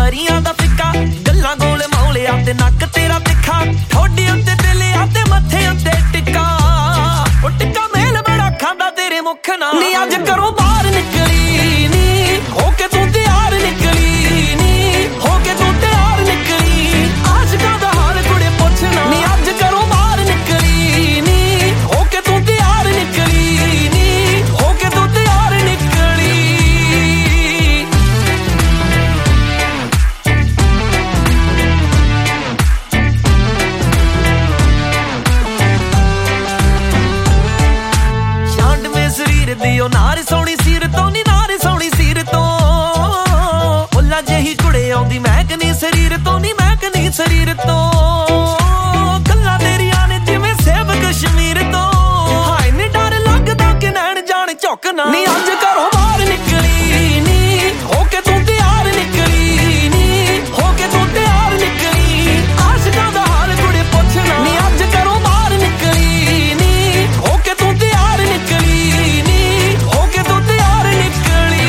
ਪਰੀਆਂ ਦਾ ਫਿੱਕਾ ਗੱਲਾਂ ਗੋਲ ਮੌਲਿਆ ਤੇ ਨੱਕ ਤੇਰਾ ਤਿੱਖਾ ਠੋਡੀ ਉੱਤੇ ਦਿਲਿਆ ਤੇ ਮੱਥੇ ਉੱਤੇ ਟਿੱਕਾ ਉਹ ਟਿੱਕਾ ਮੇਲ ਬੜਾ ਖਾਂਦਾ ਤੇਰੇ ਮੁੱਖ ਨਾਲ ਨੀ ਅੱਜ ਕਰੋ ਬਾਹਰ ਨਿਕਲੀ ਨੀ ਹੋ ਕੇ ਤੂੰ ਤਿਆਰ ਨਿਕਲੀ ਨੀ ਹੋ ਕੇ ਤੂੰ ਤਿਆਰ ਨਿਕਲੀ ਆਸ਼ਕਾਂ ਦਾ ਹਾਲ ਕੁੜੇ ਪੁੱਛਣਾ ਨੀ ਅੱਜ ਕਰੋ ਬਾਹਰ ਨਿਕਲੀ ਨੀ ਹੋ ਕੇ ਤੂੰ ਤਿਆਰ ਨਿਕਲੀ ਨੀ ਹੋ ਕੇ ਤੂੰ ਤਿਆਰ ਨਿਕਲੀ ਛਾਂਡ ਮੇ ਸਰੀਰ ਦੀ ਉਹ ਨਾਰ ਸੋਹਣੀ ਸੀਰ ਤੋਂ ਨੀ ਨਾਰ ਸੋਹਣੀ ਸੀਰ ਤੋਂ ਉੱਲਾ ਜਿਹੀ ਕੁੜੇ ਆਉਂਦੀ ਮੈਂ ਕਨੀ ਸਰੀਰ ਤੋਂ ਨੀ ਮੈਂ ਕਨੀ ਸਰੀਰ ਤੋਂ ਗੱਲਾਂ ਤੇਰੀਆਂ ਨੇ ਜਿਵੇਂ ਸੇਬ ਕਸ਼ਮੀਰ ਤੋਂ ਹਾਏ ਨੀ ਡਰ ਲੱਗਦਾ ਕਿ ਨੈਣ ਜਾਣ ਝੁਕਣਾ ਨੀ ਅੱਜ ਘਰੋਂ ਬਾਹਰ ਨਿਕਲੀ ਨੀ ਹੋ ਕੇ ਤੂੰ ਤਿਆਰ ਨਿਕਲੀ ਨੀ ਹੋ ਕੇ ਤੂੰ ਤਿਆਰ ਨਿਕਲੀ ਆਸ਼ਕਾਂ ਦਾ ਹਾਲ ਕੁੜੇ ਪੁੱਛਣਾ ਨੀ ਅੱਜ ਘਰੋਂ ਬਾਹਰ ਨਿਕਲੀ ਨੀ ਹੋ ਕੇ ਤੂੰ ਤਿਆਰ ਨਿਕਲੀ ਨੀ ਹੋ ਕੇ ਤੂੰ ਤਿਆਰ ਨਿਕਲੀ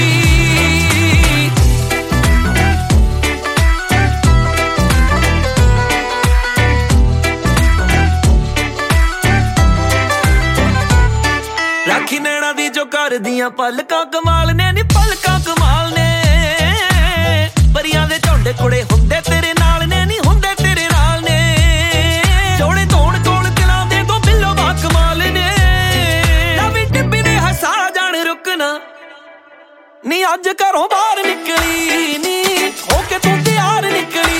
ਰਾਖੀ ਨੈਣਾ ਦੀ ਜੋ ਕਰਦੀਆਂ ਪਲਕਾਂ ਕਮਾਲ ਨੇ ਨੀ ਪਲਕਾਂ ਕਮਾਲ ਨੇ ਪਰੀਆਂ ਦੇ ਝੁੰਡ ਕੁੜੇ ਹੁੰਦੇ ਤੇਰੇ ਨਾਲ ਨੇ ਨੀ ਹੁੰਦੇ ਤੇਰੇ ਨਾਲ ਨੇ ਜੋੜੇ ਧੋਣ ਕੋਲ ਕਿਲਾਂ ਦੇ ਤੋਂ ਬਿੱਲੋ ਬਾ ਕਮਾਲ ਨੇ ਨਵੀਂ ਟਿੱਬੀ ਨੇ ਹਸਾ ਜਾਣ ਰੁਕਣਾ ਨੀ ਅੱਜ ਘਰੋਂ ਬਾਹਰ ਨਿਕਲੀ ਨੀ ਹੋ ਕੇ ਤੂੰ ਤਿਆਰ ਨਿਕਲੀ